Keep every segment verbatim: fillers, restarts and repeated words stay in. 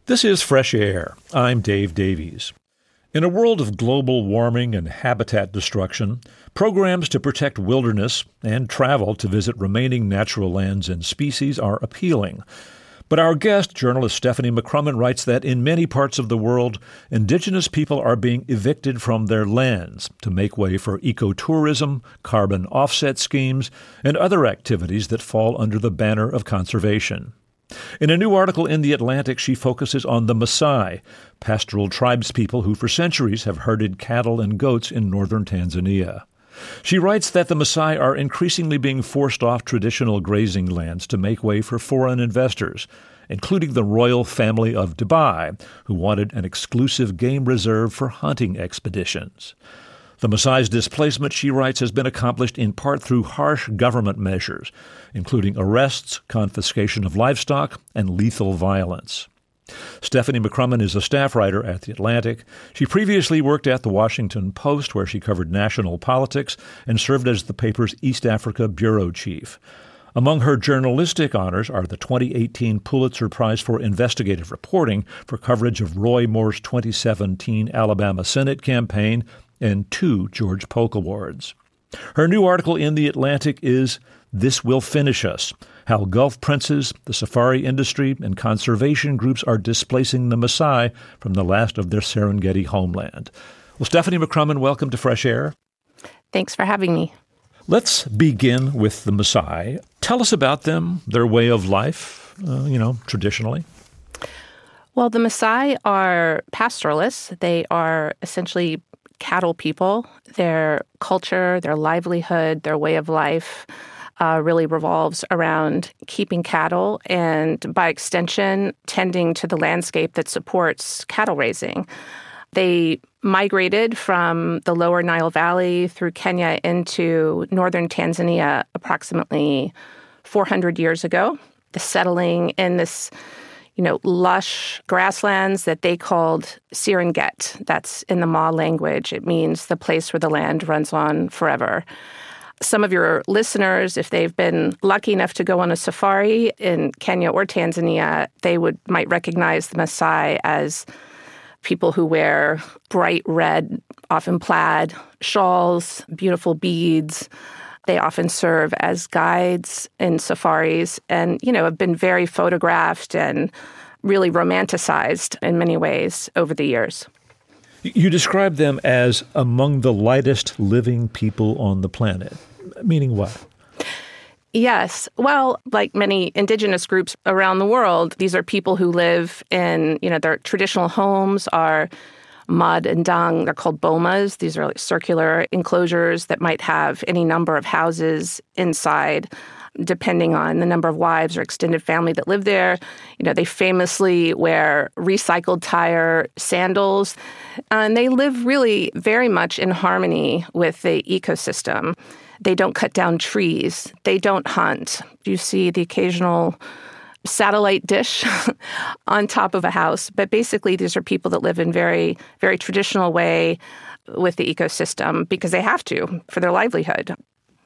This is Fresh Air. I'm Dave Davies. In a world of global warming and habitat destruction, programs to protect wilderness and travel to visit remaining natural lands and species are appealing. But our guest, journalist Stephanie McCrummen, writes that in many parts of the world, indigenous people are being evicted from their lands to make way for ecotourism, carbon offset schemes, and other activities that fall under the banner of conservation. In a new article in The Atlantic, she focuses on the Maasai, pastoral tribespeople who for centuries have herded cattle and goats in northern Tanzania. She writes that the Maasai are increasingly being forced off traditional grazing lands to make way for foreign investors, including the royal family of Dubai, who wanted an exclusive game reserve for hunting expeditions. The Maasai's displacement, she writes, has been accomplished in part through harsh government measures, including arrests, confiscation of livestock, and lethal violence. Stephanie McCrummen is a staff writer at The Atlantic. She previously worked at The Washington Post, where she covered national politics and served as the paper's East Africa bureau chief. Among her journalistic honors are the twenty eighteen Pulitzer Prize for Investigative Reporting for coverage of Roy Moore's twenty seventeen Alabama Senate campaign and two George Polk Awards. Her new article in The Atlantic is This Will Finish Us: How Gulf Princes, the Safari Industry, and conservation groups are displacing the Maasai from the last of their Serengeti homeland. Well, Stephanie McCrummen, welcome to Fresh Air. Thanks for having me. Let's begin with the Maasai. Tell us about them, their way of life, uh, you know, traditionally. Well, the Maasai are pastoralists. They are essentially cattle people. Their culture, their livelihood, their way of life uh, really revolves around keeping cattle and, by extension, tending to the landscape that supports cattle raising. They migrated from the lower Nile Valley through Kenya into northern Tanzania approximately four hundred years ago, settling in this you know, lush grasslands that they called Serengeti. That's in the Ma language. It means the place where the land runs on forever. Some of your listeners, if they've been lucky enough to go on a safari in Kenya or Tanzania, they would might recognize the Maasai as people who wear bright red, often plaid, shawls, beautiful beads. They often serve as guides in safaris and, you know, have been very photographed and really romanticized in many ways over the years. You describe them as among the lightest living people on the planet, meaning what? Yes. Well, like many indigenous groups around the world, these are people who live in, you know, their traditional homes are mud and dung. They're called bomas. These are like circular enclosures that might have any number of houses inside, depending on the number of wives or extended family that live there. You know, they famously wear recycled tire sandals, and they live really very much in harmony with the ecosystem. They don't cut down trees. They don't hunt. You see the occasional satellite dish on top of a house. But basically, these are people that live in very, very traditional way with the ecosystem because they have to for their livelihood.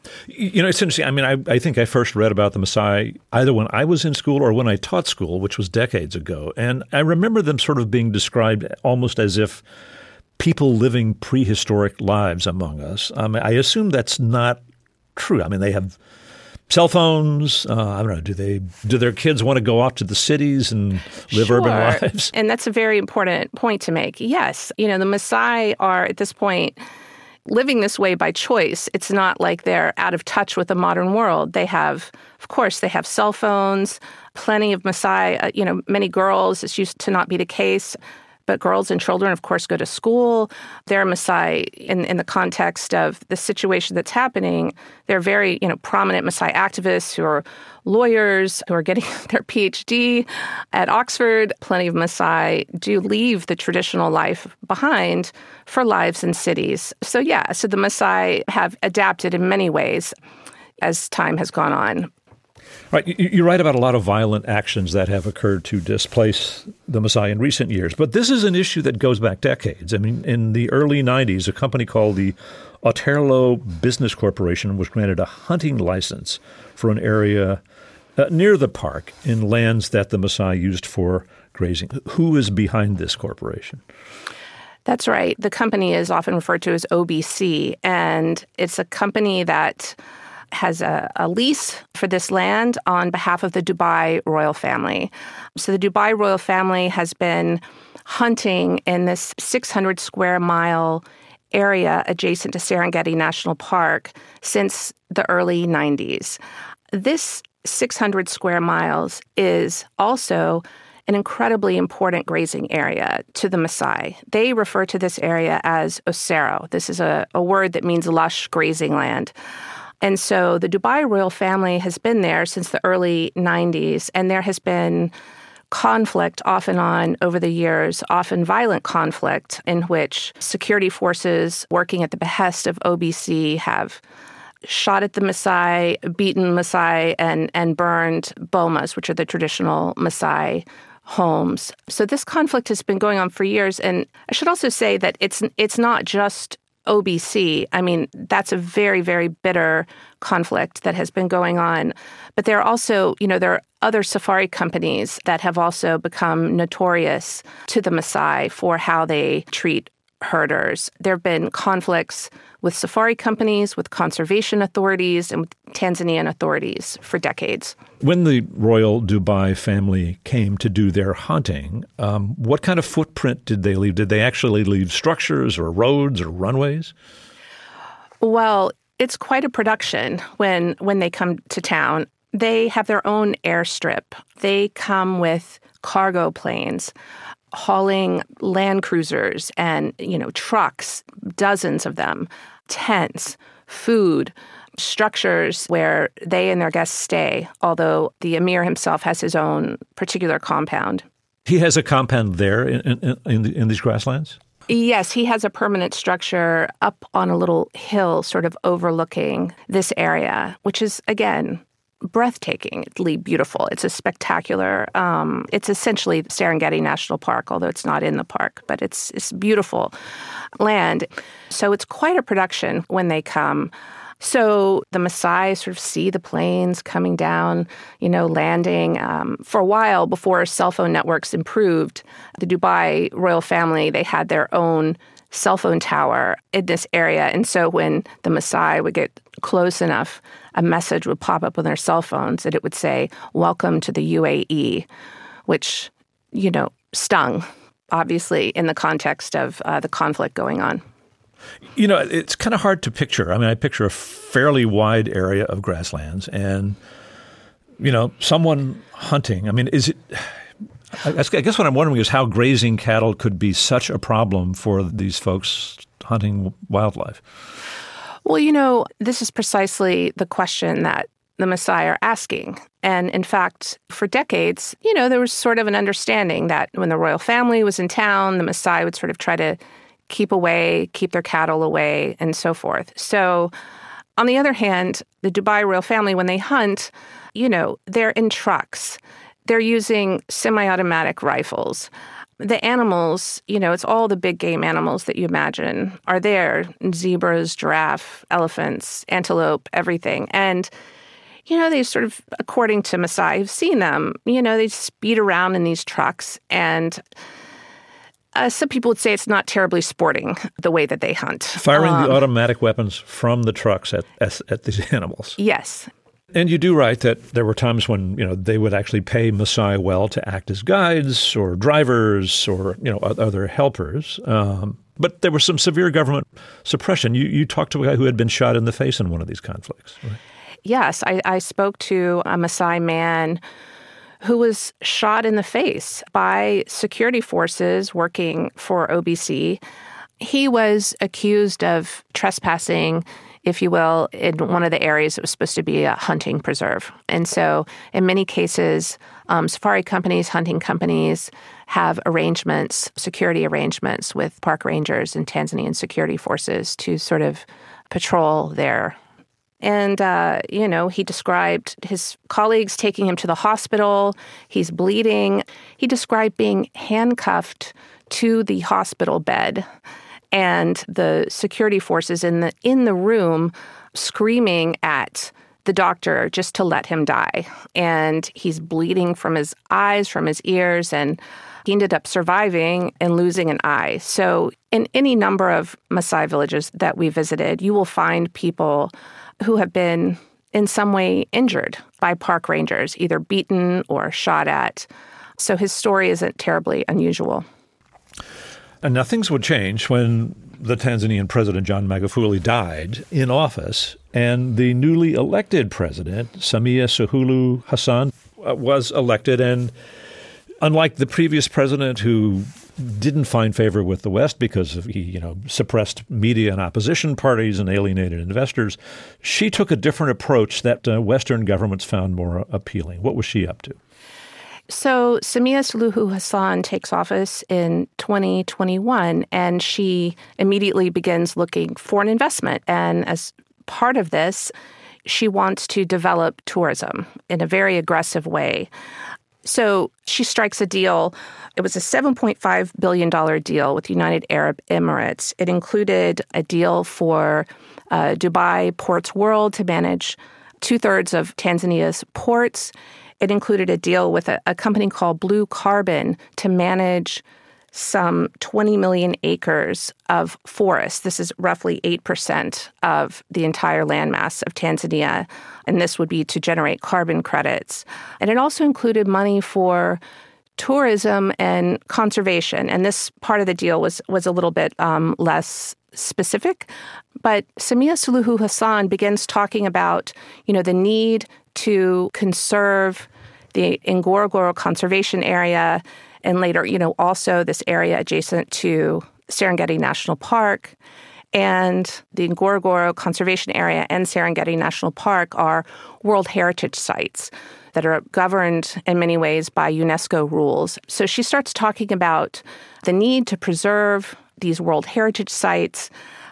You know, it's interesting. I mean, I, I think I first read about the Maasai either when I was in school or when I taught school, which was decades ago. And I remember them sort of being described almost as if people living prehistoric lives among us. Um, I assume that's not true. I mean, they have cell phones. Uh, I don't know. Do they? Do their kids want to go off to the cities and live sure. urban lives? And that's a very important point to make. Yes, you know, the Maasai are at this point living this way by choice. It's not like they're out of touch with the modern world. They have, of course, they have cell phones. Plenty of Maasai. Uh, you know, many girls. This used to not be the case. But girls and children, of course, go to school. They're Maasai in, in the context of the situation that's happening. They're very, you know, prominent Maasai activists who are lawyers, who are getting their P H D at Oxford. Plenty of Maasai do leave the traditional life behind for lives in cities. So, yeah, so the Maasai have adapted in many ways as time has gone on. Right. You, you write about a lot of violent actions that have occurred to displace the Maasai in recent years. But this is an issue that goes back decades. I mean, in the early nineties, a company called the Aotearoa Business Corporation was granted a hunting license for an area uh, near the park in lands that the Maasai used for grazing. Who is behind this corporation? That's right. The company is often referred to as O B C, and it's a company that has a, a lease for this land on behalf of the Dubai royal family. So the Dubai royal family has been hunting in this six hundred square mile area adjacent to Serengeti National Park since the early nineties. This six hundred square miles is also an incredibly important grazing area to the Maasai. They refer to this area as Osero. This is a, a word that means lush grazing land. And so the Dubai royal family has been there since the early nineties, and there has been conflict off and on over the years, often violent conflict, in which security forces working at the behest of O B C have shot at the Maasai, beaten Maasai, and, and burned bomas, which are the traditional Maasai homes. So this conflict has been going on for years. And I should also say that it's it's not just O B C. I mean, that's a very, very bitter conflict that has been going on. But there are also, you know, there are other safari companies that have also become notorious to the Maasai for how they treat herders. There have been conflicts with safari companies, with conservation authorities, and with Tanzanian authorities for decades. When the royal Dubai family came to do their hunting, um, what kind of footprint did they leave? Did they actually leave structures or roads or runways? Well, it's quite a production when when they come to town. They have their own airstrip. They come with cargo planes, hauling Land Cruisers and, you know, trucks, dozens of them, tents, food, structures where they and their guests stay, although the emir himself has his own particular compound. He has a compound there in, in, in, the, in these grasslands? Yes, he has a permanent structure up on a little hill sort of overlooking this area, which is, again, breathtakingly beautiful. It's a spectacular, um, it's essentially Serengeti National Park, although it's not in the park, but it's it's beautiful land. So it's quite a production when they come. So the Maasai sort of see the planes coming down, you know, landing. Um, for a while, before cell phone networks improved, the Dubai royal family, they had their own cell phone tower in this area. And so when the Maasai would get close enough, a message would pop up on their cell phones and it would say, "Welcome to the U A E," which, you know, stung, obviously, in the context of uh, the conflict going on. You know, it's kind of hard to picture. I mean, I picture a fairly wide area of grasslands and, you know, someone hunting. I mean, is it... I guess what I'm wondering is how grazing cattle could be such a problem for these folks hunting wildlife. Well, you know, this is precisely the question that the Maasai are asking. And in fact, for decades, you know, there was sort of an understanding that when the royal family was in town, the Maasai would sort of try to keep away, keep their cattle away, and so forth. So on the other hand, the Dubai royal family, when they hunt, you know, they're in trucks. They're using semi-automatic rifles. The animals, you know, it's all the big game animals that you imagine are there. Zebras, giraffe, elephants, antelope, everything. And, you know, they sort of, according to Maasai, have seen them, you know, they speed around in these trucks. And uh, some people would say it's not terribly sporting the way that they hunt. Firing um, the automatic weapons from the trucks at, at, at these animals. Yes. And you do write that there were times when, you know, they would actually pay Maasai well to act as guides or drivers or, you know, other helpers. Um, but there was some severe government suppression. You you talked to a guy who had been shot in the face in one of these conflicts. Right? Yes, I, I spoke to a Maasai man who was shot in the face by security forces working for O B C. He was accused of trespassing, if you will, in one of the areas that was supposed to be a hunting preserve. And so in many cases, um, safari companies, hunting companies have arrangements, security arrangements with park rangers and Tanzanian security forces to sort of patrol there. And, uh, you know, he described his colleagues taking him to the hospital. He's bleeding. He described being handcuffed to the hospital bed and the security forces in the in the room screaming at the doctor just to let him die. And he's bleeding from his eyes, from his ears. And he ended up surviving and losing an eye. So in any number of Maasai villages that we visited, you will find people who have been in some way injured by park rangers, either beaten or shot at. So his story isn't terribly unusual. And now things would change when the Tanzanian president, John Magufuli, died in office, and the newly elected president, Samia Suluhu Hassan, was elected. And unlike the previous president who didn't find favor with the West because of, he, you know, suppressed media and opposition parties and alienated investors, she took a different approach that uh, Western governments found more appealing. What was she up to? So Samia Suluhu Hassan takes office in twenty twenty-one, and she immediately begins looking for an investment. And as part of this, she wants to develop tourism in a very aggressive way. So she strikes a deal. It was a seven point five billion dollars deal with the United Arab Emirates. It included a deal for uh, Dubai Ports World to manage two-thirds of Tanzania's ports. It included a deal with a, a company called Blue Carbon to manage some twenty million acres of forest. This is roughly eight percent of the entire landmass of Tanzania, and this would be to generate carbon credits. And it also included money for tourism and conservation, and this part of the deal was, was a little bit um, less specific. But Samia Suluhu Hassan begins talking about, you know, the need to conserve the Ngorongoro Conservation Area, and later, you know, also this area adjacent to Serengeti National Park. And the Ngorongoro Conservation Area and Serengeti National Park are World Heritage Sites that are governed in many ways by UNESCO rules. So she starts talking about the need to preserve these World Heritage Sites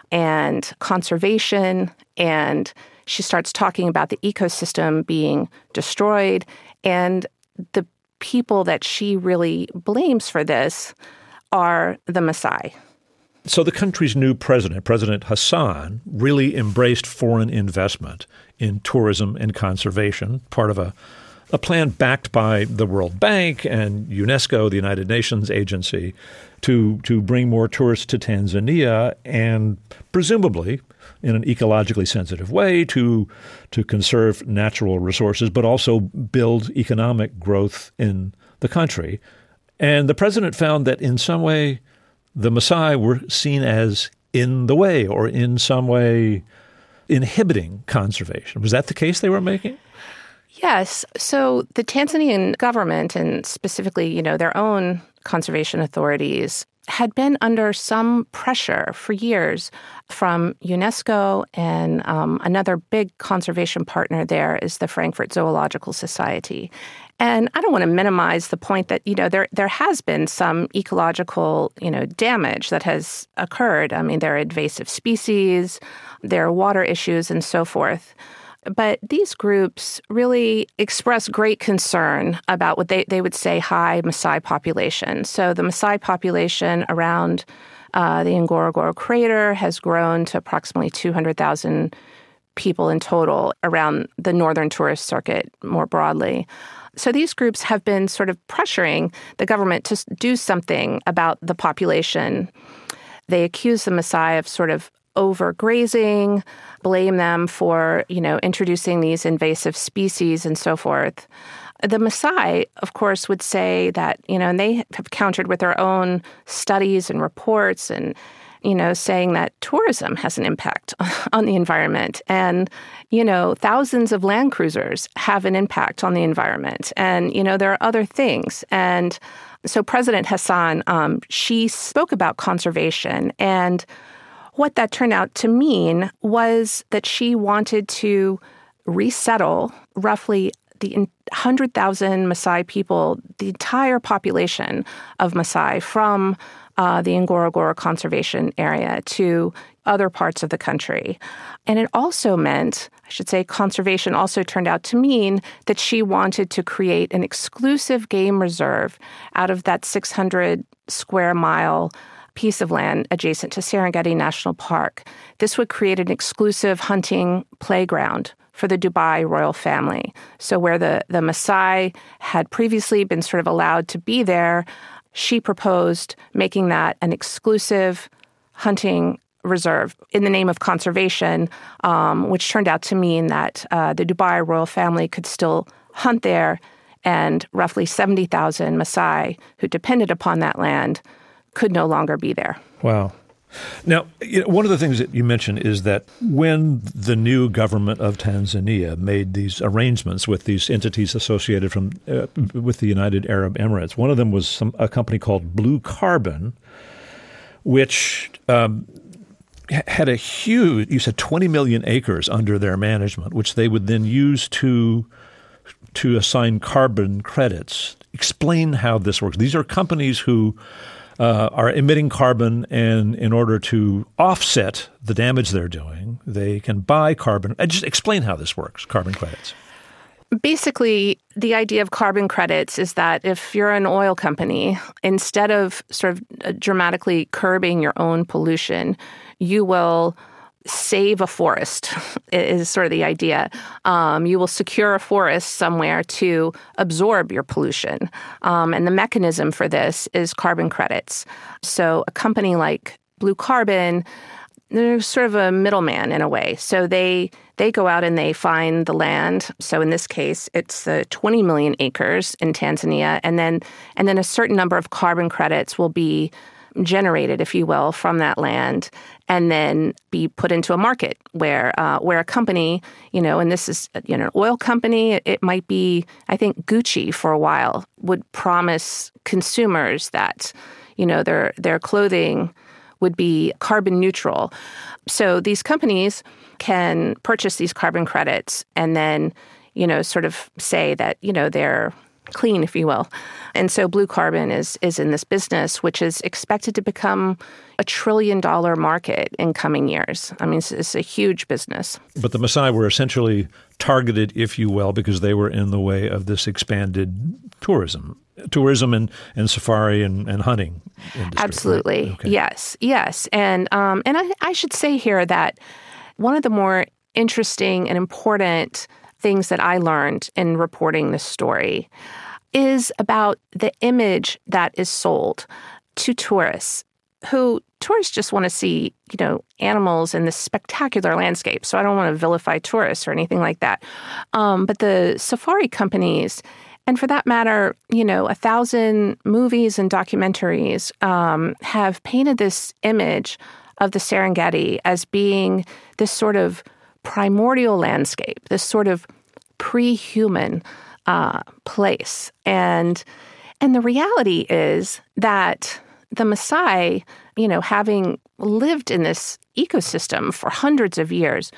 and conservation, and she starts talking about the ecosystem being destroyed, and the people that she really blames for this are the Maasai. So the country's new president, President Hassan, really embraced foreign investment in tourism and conservation, part of a, a plan backed by the World Bank and UNESCO, the United Nations agency, to, to bring more tourists to Tanzania and presumably in an ecologically sensitive way to to conserve natural resources, but also build economic growth in the country. And the president found that in some way the Maasai were seen as in the way or in some way inhibiting conservation. Was that the case they were making? Yes. So the Tanzanian government, and specifically, you know, their own conservation authorities, had been under some pressure for years from UNESCO, and um, another big conservation partner there is the Frankfurt Zoological Society. And I don't want to minimize the point that, you know, there there has been some ecological, you know, damage that has occurred. I mean, there are invasive species, there are water issues, and so forth. But these groups really express great concern about what they, they would say high Maasai population. So the Maasai population around uh, the Ngorongoro crater has grown to approximately two hundred thousand people in total around the northern tourist circuit more broadly. So these groups have been sort of pressuring the government to do something about the population. They accuse the Maasai of sort of overgrazing, blame them for, you know, introducing these invasive species and so forth. The Maasai, of course, would say that, you know, and they have countered with their own studies and reports and, you know, saying that tourism has an impact on the environment. And, you know, thousands of land cruisers have an impact on the environment. And, you know, there are other things. And so President Hassan, um, she spoke about conservation, and what that turned out to mean was that she wanted to resettle roughly the one hundred thousand Maasai people, the entire population of Maasai from uh, the Ngorongoro Conservation Area to other parts of the country. And it also meant, I should say, conservation also turned out to mean that she wanted to create an exclusive game reserve out of that six hundred square mile piece of land adjacent to Serengeti National Park. This would create an exclusive hunting playground for the Dubai royal family. So where the, the Maasai had previously been sort of allowed to be there, she proposed making that an exclusive hunting reserve in the name of conservation, um, which turned out to mean that uh, the Dubai royal family could still hunt there, and roughly seventy thousand Maasai who depended upon that land could no longer be there. Wow. Now, you know, one of the things that you mentioned is that when the new government of Tanzania made these arrangements with these entities associated from uh, with the United Arab Emirates, one of them was some, a company called Blue Carbon, which um, had a huge, you said twenty million acres under their management, which they would then use to to assign carbon credits. Explain how this works. These are companies who uh, are emitting carbon, and in order to offset the damage they're doing, they can buy carbon. And just explain how this works, carbon credits. Basically, the idea of carbon credits is that if you're an oil company, instead of sort of dramatically curbing your own pollution, you will save a forest, is sort of the idea. Um, you will secure a forest somewhere to absorb your pollution. Um, and the mechanism for this is carbon credits. So a company like Blue Carbon, they're sort of a middleman in a way. So they they go out and they find the land. So in this case, it's the twenty million acres in Tanzania. And then and then a certain number of carbon credits will be generated, if you will, from that land, and then be put into a market where uh, where a company, you know, and this is, you know, an oil company, it, it might be, I think Gucci for a while would promise consumers that, you know, their their clothing would be carbon neutral. So these companies can purchase these carbon credits and then, you know, sort of say that, you know, they're clean, if you will. And so Blue Carbon is is in this business, which is expected to become a trillion dollar market in coming years. I mean, it's, it's a huge business. But the Maasai were essentially targeted, if you will, because they were in the way of this expanded tourism, tourism and, and safari and, and hunting industry. Absolutely. Right? Okay. Yes. Yes. And um, and I, I should say here that one of the more interesting and important things that I learned in reporting this story is about the image that is sold to tourists who tourists just want to see, you know, animals in this spectacular landscape. So I don't want to vilify tourists or anything like that. Um, but the safari companies, and for that matter, you know, a thousand movies and documentaries um, have painted this image of the Serengeti as being this sort of primordial landscape, this sort of pre-human uh, place. And and the reality is that the Maasai, you know, having lived in this ecosystem for hundreds of years,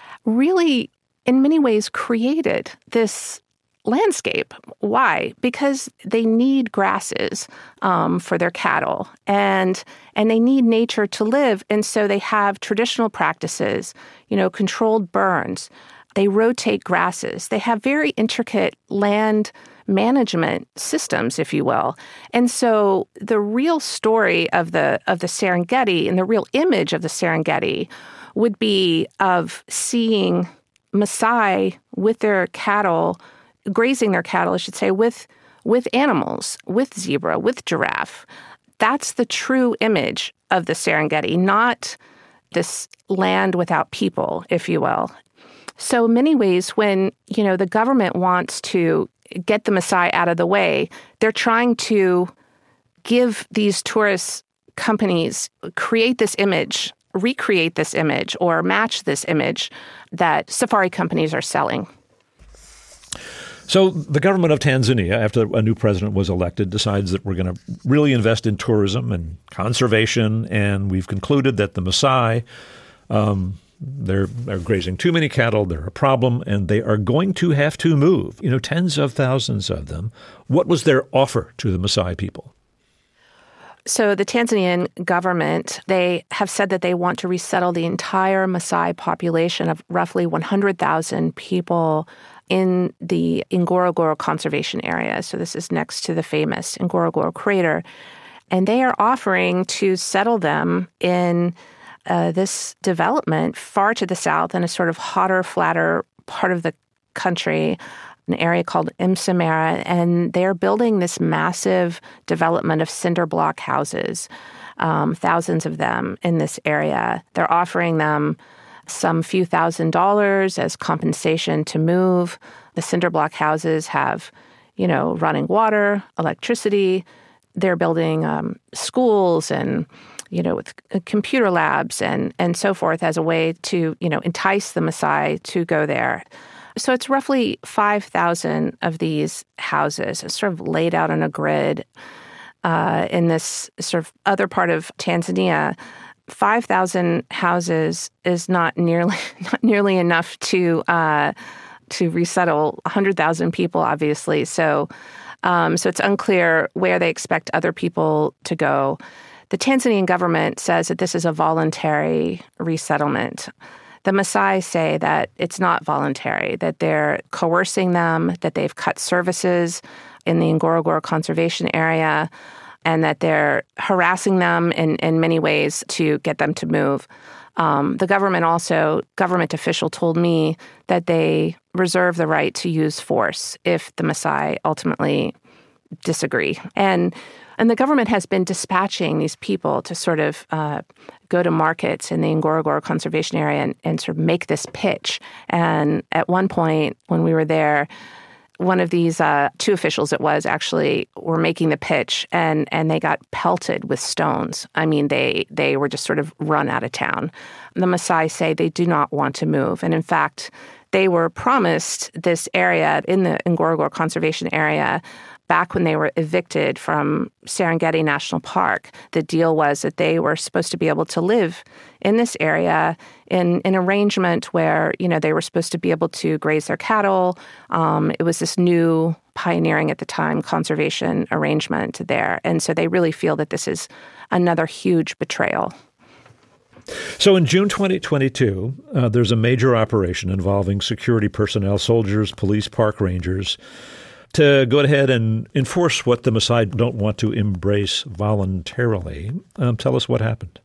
really, in many ways, created this landscape. Why? Because they need grasses um, for their cattle, and and they need nature to live. And so they have traditional practices, you know, controlled burns. They rotate grasses. They have very intricate land management systems, if you will. And so the real story of the of the Serengeti and the real image of the Serengeti would be of seeing Maasai with their cattle, grazing their cattle, I should say, with with animals, with zebra, with giraffe. That's the true image of the Serengeti, not this land without people, if you will. So in many ways, when, you know, the government wants to get the Maasai out of the way, they're trying to give these tourist companies, create this image, recreate this image, or match this image that safari companies are selling. So the government of Tanzania, after a new president was elected, decides that we're going to really invest in tourism and conservation, and we've concluded that the Maasai, um, they're, they're grazing too many cattle, they're a problem, and they are going to have to move, you know, tens of thousands of them. What was their offer to the Maasai people? So the Tanzanian government, they have said that they want to resettle the entire Maasai population of roughly one hundred thousand people in the Ngorongoro Conservation Area. So this is next to the famous Ngorongoro crater. And they are offering to settle them in uh, this development far to the south in a sort of hotter, flatter part of the country an area called Msamara, and they're building this massive development of cinder block houses, um, thousands of them in this area. They're offering them some few thousand dollars as compensation to move. The cinder block houses have, you know, running water, electricity. They're building um, schools and, you know, with computer labs and and so forth as a way to, you know, entice the Maasai to go there. So it's roughly five thousand of these houses sort of laid out on a grid uh, in this sort of other part of Tanzania. five thousand houses is not nearly not nearly enough to uh, to resettle one hundred thousand people, obviously. So, um, so it's unclear where they expect other people to go. The Tanzanian government says that this is a voluntary resettlement. The Maasai say that it's not voluntary, that they're coercing them, that they've cut services in the Ngorongoro Conservation Area, and that they're harassing them in, in many ways to get them to move. Um, the government also, government official told me that they reserve the right to use force if the Maasai ultimately disagree. And and the government has been dispatching these people to sort of uh, go to markets in the Ngorongoro Conservation Area and, and sort of make this pitch. And at one point when we were there, one of these uh, two officials, it was actually, were making the pitch, and and they got pelted with stones. I mean, they they were just sort of run out of town. The Maasai say they do not want to move, and in fact, they were promised this area in the Ngorongoro Conservation Area back when they were evicted from Serengeti National Park. The deal was that they were supposed to be able to live in this area in an arrangement where, you know, they were supposed to be able to graze their cattle. Um, it was this new, pioneering at the time, conservation arrangement there. And so they really feel that this is another huge betrayal. So in June twenty twenty-two, uh, there's a major operation involving security personnel, soldiers, police, park rangers, to go ahead and enforce what the Maasai don't want to embrace voluntarily. Um, tell us what happened.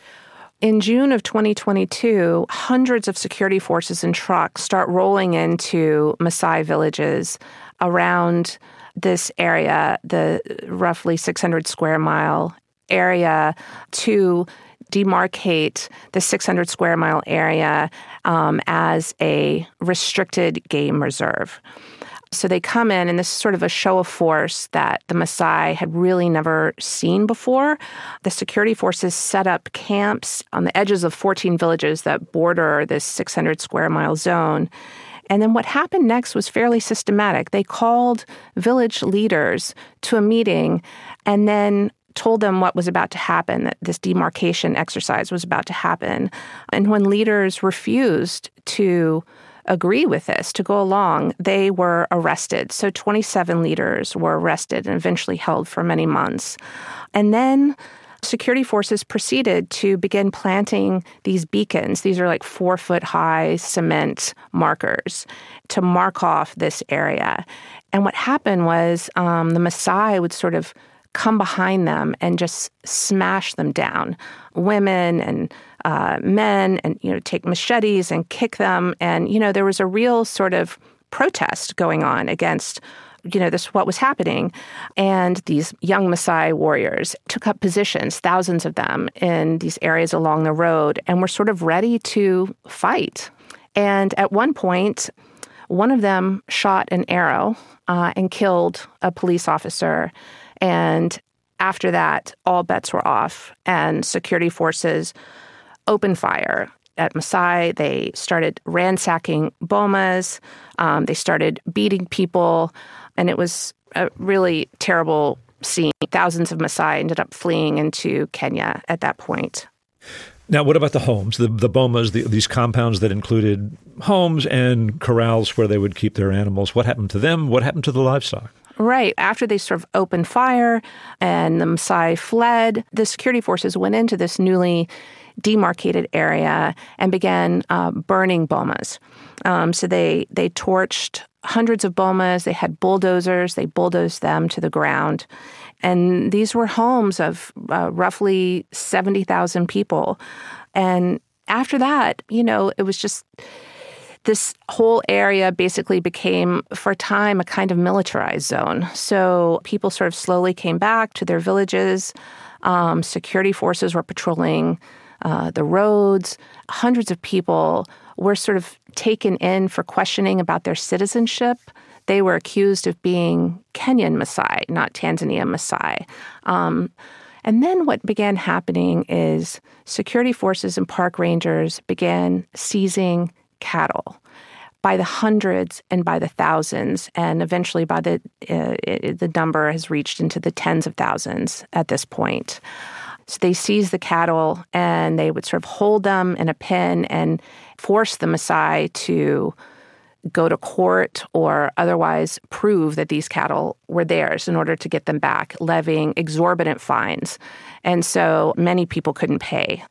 In June of twenty twenty-two, hundreds of security forces and trucks start rolling into Maasai villages around this area, the roughly six hundred square mile area, to demarcate the six hundred square mile area um, as a restricted game reserve. So they come in, and this is sort of a show of force that the Maasai had really never seen before. The security forces set up camps on the edges of fourteen villages that border this six hundred square mile zone. And then what happened next was fairly systematic. They called village leaders to a meeting and then told them what was about to happen, that this demarcation exercise was about to happen. And when leaders refused to agree with this, to go along, they were arrested. So twenty-seven leaders were arrested and eventually held for many months. And then security forces proceeded to begin planting these beacons. These are like four-foot-high cement markers to mark off this area. And what happened was um, the Maasai would sort of come behind them and just smash them down. Women and uh, men, and, you know, take machetes and kick them. And, you know, there was a real sort of protest going on against, you know, this, what was happening. And these young Maasai warriors took up positions, thousands of them, in these areas along the road, and were sort of ready to fight. And at one point, one of them shot an arrow uh, and killed a police officer. And after that, all bets were off, and security forces opened fire at Maasai. They started ransacking bomas. Um, they started beating people, and it was a really terrible scene. Thousands of Maasai ended up fleeing into Kenya at that point. Now, what about the homes, the, the bomas, the, these compounds that included homes and corrals where they would keep their animals? What happened to them? What happened to the livestock? Right. After they sort of opened fire and the Maasai fled, the security forces went into this newly demarcated area and began uh, burning bomas. Um, so they they torched hundreds of bomas. They had bulldozers. They bulldozed them to the ground. And these were homes of uh, roughly seventy thousand people. And after that, you know, it was just... this whole area basically became, for a time, a kind of militarized zone. So people sort of slowly came back to their villages. Um, security forces were patrolling uh, the roads. Hundreds of people were sort of taken in for questioning about their citizenship. They were accused of being Kenyan Maasai, not Tanzania Maasai. Um, and then what began happening is security forces and park rangers began seizing cattle by the hundreds and by the thousands, and eventually by the uh, it, the number has reached into the tens of thousands at this point. So they seized the cattle and they would sort of hold them in a pen and force the Maasai to go to court or otherwise prove that these cattle were theirs in order to get them back, levying exorbitant fines. And so many people couldn't pay.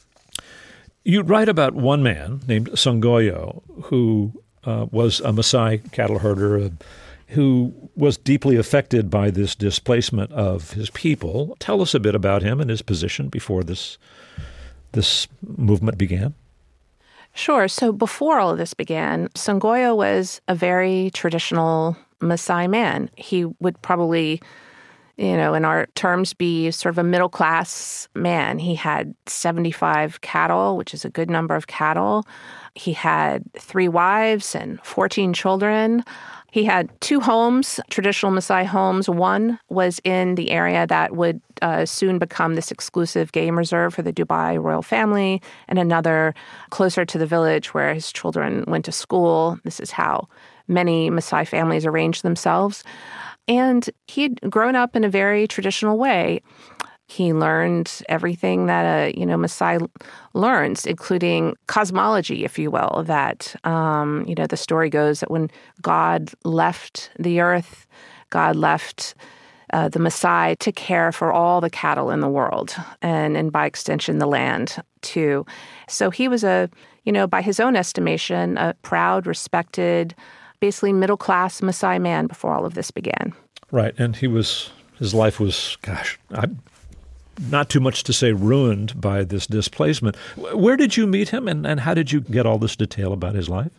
You write about one man named Songoyo, who uh, was a Maasai cattle herder, uh, who was deeply affected by this displacement of his people. Tell us a bit about him and his position before this this movement began. Sure. So before all of this began, Songoyo was a very traditional Maasai man. He would probably, you know, in our terms, be sort of a middle-class man. He had seventy-five cattle, which is a good number of cattle. He had three wives and fourteen children. He had two homes, traditional Maasai homes. One was in the area that would uh, soon become this exclusive game reserve for the Dubai royal family, and another closer to the village where his children went to school. This is how many Maasai families arranged themselves. And he had grown up in a very traditional way. He learned everything that a you know Maasai learns, including cosmology, if you will. That um, you know the story goes that when God left the earth, God left uh, the Maasai to care for all the cattle in the world, and and by extension the land too. So he was a you know by his own estimation a proud, respected, basically middle class Maasai man before all of this began. Right, and he was his life was gosh. I, Not too much to say ruined by this displacement. Where did you meet him, and, and how did you get all this detail about his life?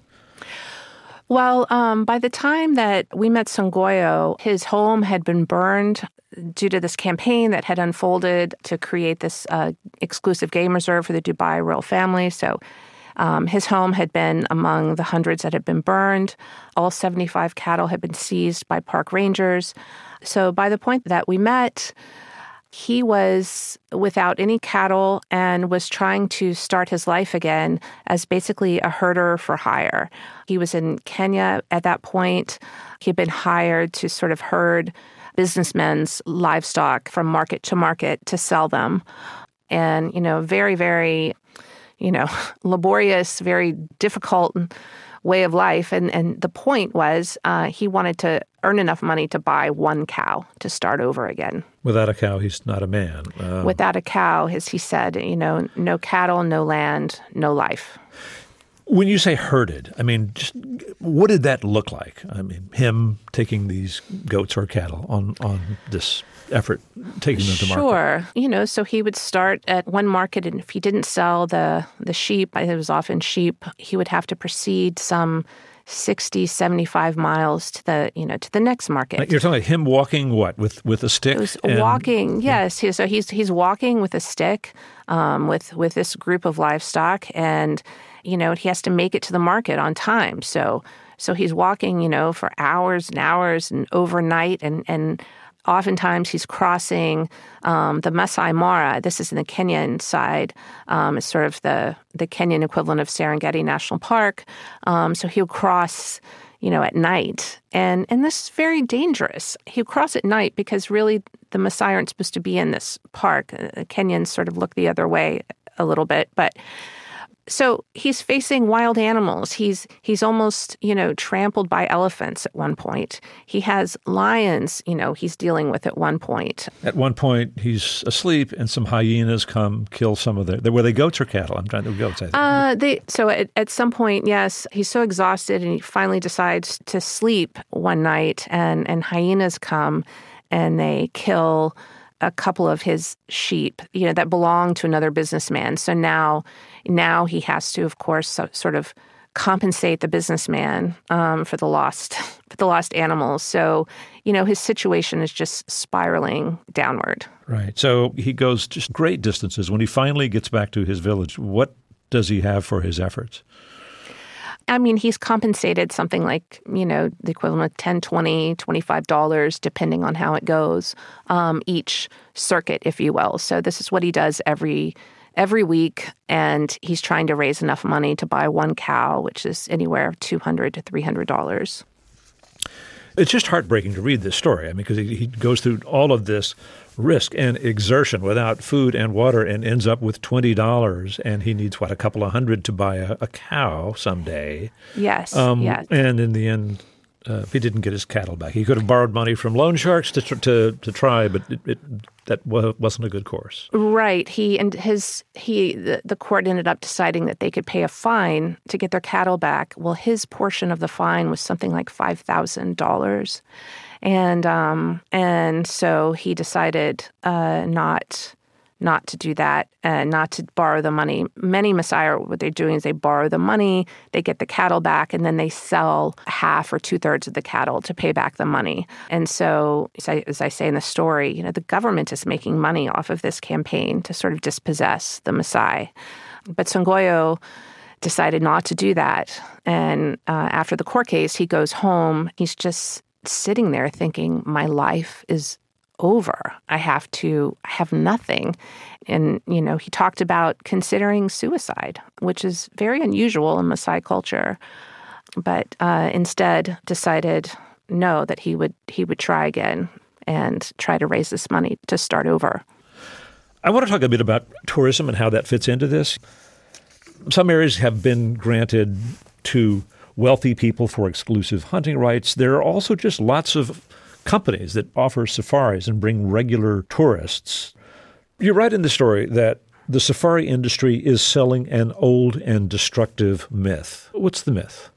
Well, um, by the time that we met Songoyo, his home had been burned due to this campaign that had unfolded to create this uh, exclusive game reserve for the Dubai royal family. So um, his home had been among the hundreds that had been burned. All seventy-five cattle had been seized by park rangers. So by the point that we met, he was without any cattle and was trying to start his life again as basically a herder for hire. He was in Kenya at that point. He had been hired to sort of herd businessmen's livestock from market to market to sell them. And, you know, very, very, you know, laborious, very difficult way of life. And, and the point was uh, he wanted to earn enough money to buy one cow to start over again. Without a cow, he's not a man. Um, Without a cow, as he said, you know, no cattle, no land, no life. When you say herded, I mean, just what did that look like? I mean, him taking these goats or cattle on, on this effort, taking them to market. Sure. You know, so he would start at one market, and if he didn't sell the, the sheep, it was often sheep, he would have to proceed some sixty, seventy-five miles to the, you know, to the next market. You're talking about him walking what, with, with a stick? It was and, walking, yes. Yeah. So he's he's walking with a stick um, with, with this group of livestock, and, you know, he has to make it to the market on time. So so he's walking, you know, for hours and hours and overnight, and, and oftentimes he's crossing um, the Masai Mara. This is in the Kenyan side. Um, it's sort of the, the Kenyan equivalent of Serengeti National Park. Um, so he'll cross, you know, at night. And, and this is very dangerous. He'll cross at night because really the Maasai aren't supposed to be in this park. The Kenyans sort of look the other way a little bit. But so he's facing wild animals. He's he's almost, you know, trampled by elephants at one point. He has lions, you know, he's dealing with at one point. At one point, he's asleep, and some hyenas come kill some of their. Were they goats or cattle? I'm trying to goats. I think. Uh, they so at, at some point, yes, he's so exhausted, and he finally decides to sleep one night, and and hyenas come, and they kill a couple of his sheep, you know, that belong to another businessman. So now, now he has to, of course, so, sort of compensate the businessman um, for the lost for the lost animals. So, you know, his situation is just spiraling downward. Right. So he goes just great distances. When he finally gets back to his village, what does he have for his efforts? I mean, he's compensated something like, you know, the equivalent of ten dollars, twenty dollars, twenty-five dollars, depending on how it goes, um, each circuit, if you will. So this is what he does every every week, and he's trying to raise enough money to buy one cow, which is anywhere two hundred dollars to three hundred dollars. It's just heartbreaking to read this story. I mean, because he, he goes through all of this risk and exertion without food and water and ends up with twenty dollars, and he needs, what, a couple of hundred to buy a, a cow someday. Yes, um, yes. And in the end, uh, he didn't get his cattle back. He could have borrowed money from loan sharks to tr- to, to try, but it, it, that w- wasn't a good course. Right. He and his he the, the court ended up deciding that they could pay a fine to get their cattle back. Well, his portion of the fine was something like five thousand dollars. And um, and so he decided uh, not not to do that, and not to borrow the money. Many Maasai, what they're doing is they borrow the money, they get the cattle back, and then they sell half or two-thirds of the cattle to pay back the money. And so, as I, as I say in the story, you know, the government is making money off of this campaign to sort of dispossess the Maasai. But Songo'o decided not to do that. And uh, after the court case, he goes home. He's just sitting there thinking, my life is over. I have to, I have nothing. And, you know, he talked about considering suicide, which is very unusual in Maasai culture, but uh, instead decided no, that he would, he would try again and try to raise this money to start over. I want to talk a bit about tourism and how that fits into this. Some areas have been granted to wealthy people for exclusive hunting rights. There are also just lots of companies that offer safaris and bring regular tourists. You write in the story that the safari industry is selling an old and destructive myth. What's the myth?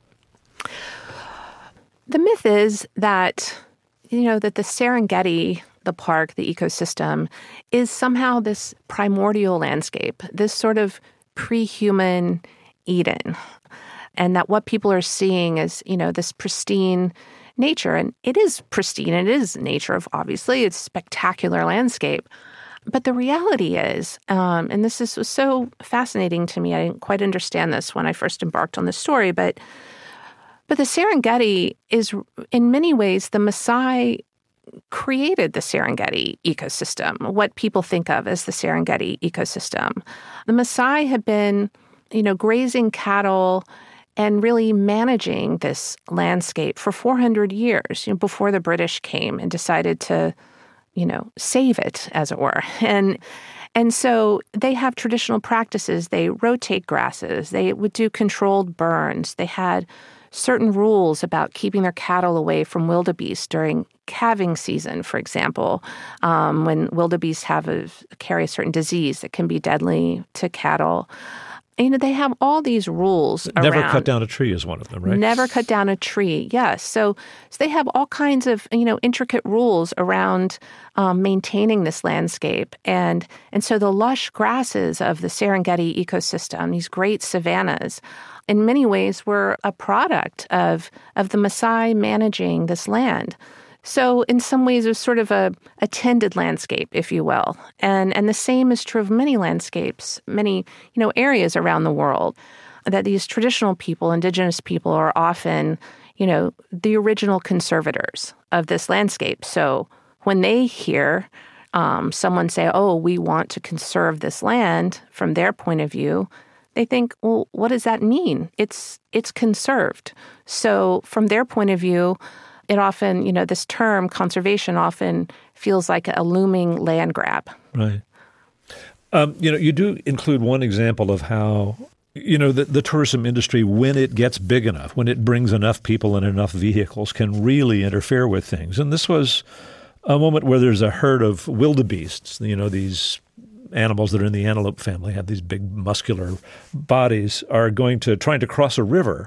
The myth is that, you know, that the Serengeti, the park, the ecosystem, is somehow this primordial landscape, this sort of pre-human Eden. And that what people are seeing is, you know, this pristine nature. And it is pristine. It is nature, of obviously. It's spectacular landscape. But the reality is, um, and this is, was so fascinating to me, I didn't quite understand this when I first embarked on this story, but but the Serengeti is, in many ways, the Maasai created the Serengeti ecosystem, what people think of as the Serengeti ecosystem. The Maasai had been, you know, grazing cattle and really managing this landscape for four hundred years, you know, before the British came and decided to, you know, save it, as it were. And and so they have traditional practices. They rotate grasses. They would do controlled burns. They had certain rules about keeping their cattle away from wildebeest during calving season, for example, um, when wildebeest have a, carry a certain disease that can be deadly to cattle. You know, they have all these rules around. Never cut down a tree is one of them, right? Never cut down a tree, yes. So, so they have all kinds of, you know, intricate rules around um, maintaining this landscape. And and so the lush grasses of the Serengeti ecosystem, these great savannas, in many ways were a product of, of the Maasai managing this land. So in some ways, it was sort of a, a tended landscape, if you will. And and the same is true of many landscapes, many, you know, areas around the world, that these traditional people, indigenous people, are often, you know, the original conservators of this landscape. So when they hear um, someone say, oh, we want to conserve this land from their point of view, they think, well, what does that mean? It's it's conserved. So from their point of view, it often, you know, this term conservation often feels like a looming land grab. Right. Um, you know, you do include one example of how, you know, the, the tourism industry, when it gets big enough, when it brings enough people and enough vehicles, can really interfere with things. And this was a moment where there's a herd of wildebeests, you know, these animals that are in the antelope family, have these big muscular bodies, are going to, trying to cross a river.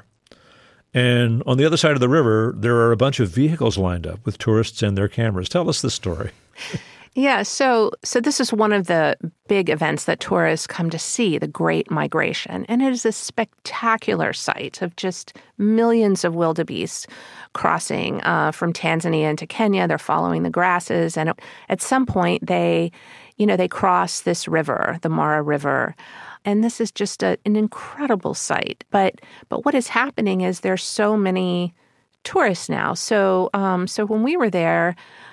And on the other side of the river, there are a bunch of vehicles lined up with tourists and their cameras. Tell us this story. Yeah, so so this is one of the big events that tourists come to see, the Great Migration. And it is a spectacular sight of just millions of wildebeest crossing uh, from Tanzania into Kenya. They're following the grasses. And at some point, they, you know, they cross this river, the Mara River. And this is just a, an incredible sight. But but what is happening is there's so many tourists now. So um, so when we were there,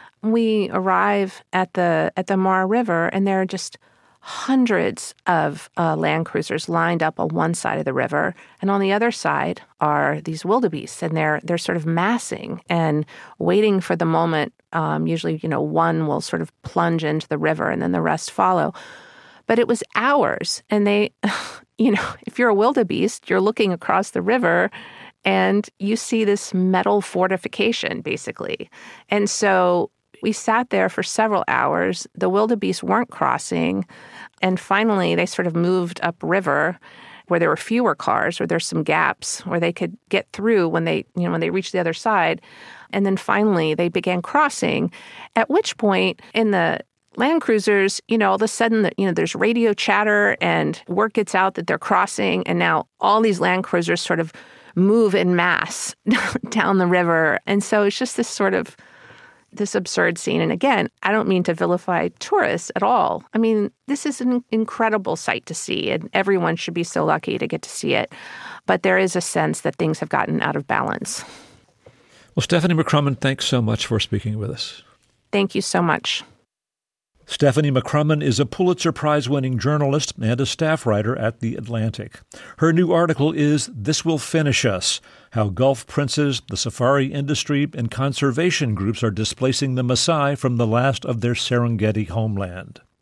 we arrive at the at the Mara River, and there are just hundreds of uh, land cruisers lined up on one side of the river, and on the other side are these wildebeest, and they're they're sort of massing and waiting for the moment. Um, usually, you know, one will sort of plunge into the river, and then the rest follow. But it was hours, and they, you know, if you're a wildebeest, you're looking across the river, and you see this metal fortification, basically, and so we sat there for several hours. The wildebeest weren't crossing. And finally, they sort of moved upriver where there were fewer cars, where there's some gaps where they could get through when they, you know, when they reached the other side. And then finally, they began crossing, at which point in the land cruisers, you know, all of a sudden, that you know, there's radio chatter and word gets out that they're crossing. And now all these land cruisers sort of move en masse down the river. And so it's just this sort of this absurd scene. And again, I don't mean to vilify tourists at all. I mean, this is an incredible sight to see, and everyone should be so lucky to get to see it. But there is a sense that things have gotten out of balance. Well, Stephanie McCrummen, thanks so much for speaking with us. Thank you so much. Stephanie McCrummen is a Pulitzer Prize-winning journalist and a staff writer at The Atlantic. Her new article is This Will Finish Us: How Gulf Princes, the Safari Industry, and conservation groups are displacing the Maasai from the last of their Serengeti homeland.